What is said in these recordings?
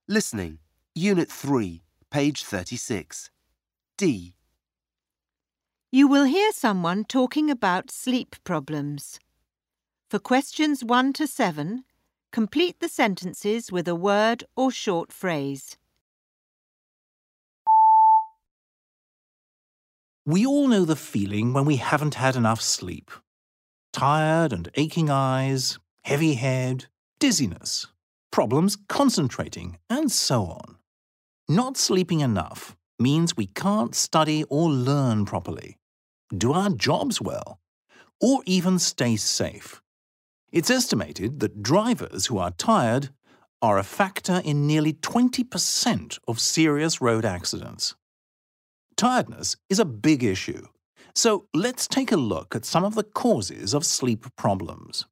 Listening, Unit 3, page 36. D. You will hear someone talking about sleep problems. For questions 1 to 7, complete the sentences with a word or short phrase. We all know the feeling when we haven't had enough sleep. Tired and aching eyes, heavy head, dizziness, problems concentrating, and so on. Not sleeping enough means we can't study or learn properly, do our jobs well, or even stay safe. It's estimated that drivers who are tired are a factor in nearly 20% of serious road accidents. Tiredness is a big issue, so let's take a look at some of the causes of sleep problems.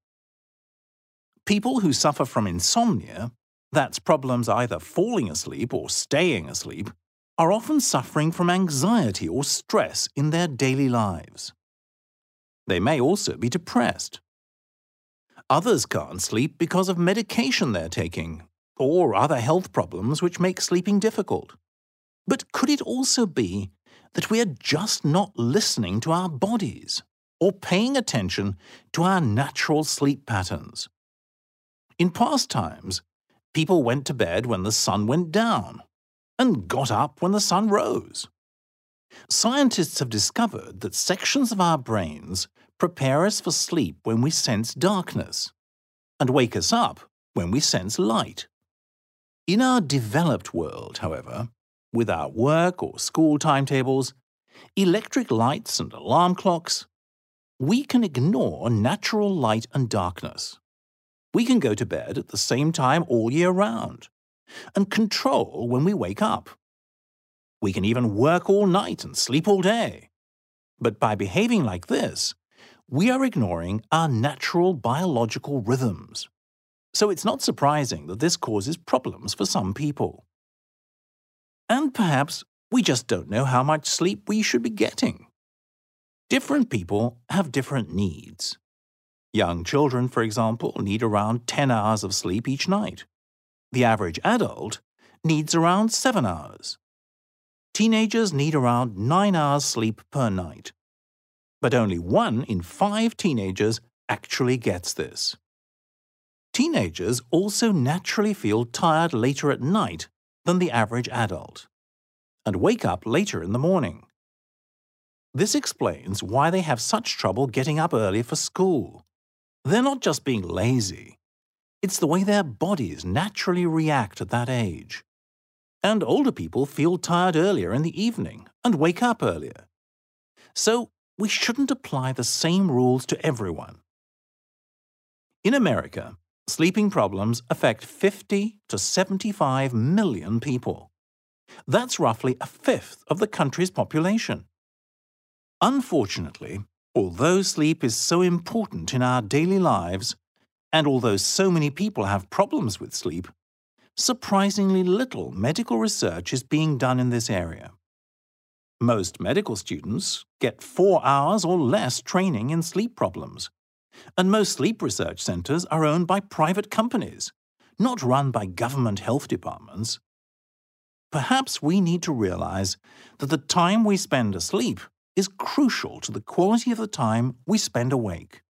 People who suffer from insomnia, that's problems either falling asleep or staying asleep, are often suffering from anxiety or stress in their daily lives. They may also be depressed. Others can't sleep because of medication they're taking, or other health problems which make sleeping difficult. But could it also be that we are just not listening to our bodies or paying attention to our natural sleep patterns? In past times, people went to bed when the sun went down and got up when the sun rose. Scientists have discovered that sections of our brains prepare us for sleep when we sense darkness and wake us up when we sense light. In our developed world, however, with our work or school timetables, electric lights and alarm clocks, we can ignore natural light and darkness. We can go to bed at the same time all year round and control when we wake up. We can even work all night and sleep all day. But by behaving like this, we are ignoring our natural biological rhythms. So it's not surprising that this causes problems for some people. And perhaps we just don't know how much sleep we should be getting. Different people have different needs. Young children, for example, need around 10 hours of sleep each night. The average adult needs around 7 hours. Teenagers need around 9 hours sleep per night. But only 1 in 5 teenagers actually gets this. Teenagers also naturally feel tired later at night than the average adult, and wake up later in the morning. This explains why they have such trouble getting up early for school. They're not just being lazy. It's the way their bodies naturally react at that age. And older people feel tired earlier in the evening and wake up earlier. So we shouldn't apply the same rules to everyone. In America, sleeping problems affect 50 to 75 million people. That's roughly a fifth of the country's population. Unfortunately, although sleep is so important in our daily lives, and although so many people have problems with sleep, surprisingly little medical research is being done in this area. Most medical students get 4 hours or less training in sleep problems, and most sleep research centers are owned by private companies, not run by government health departments. Perhaps we need to realize that the time we spend asleep is crucial to the quality of the time we spend awake.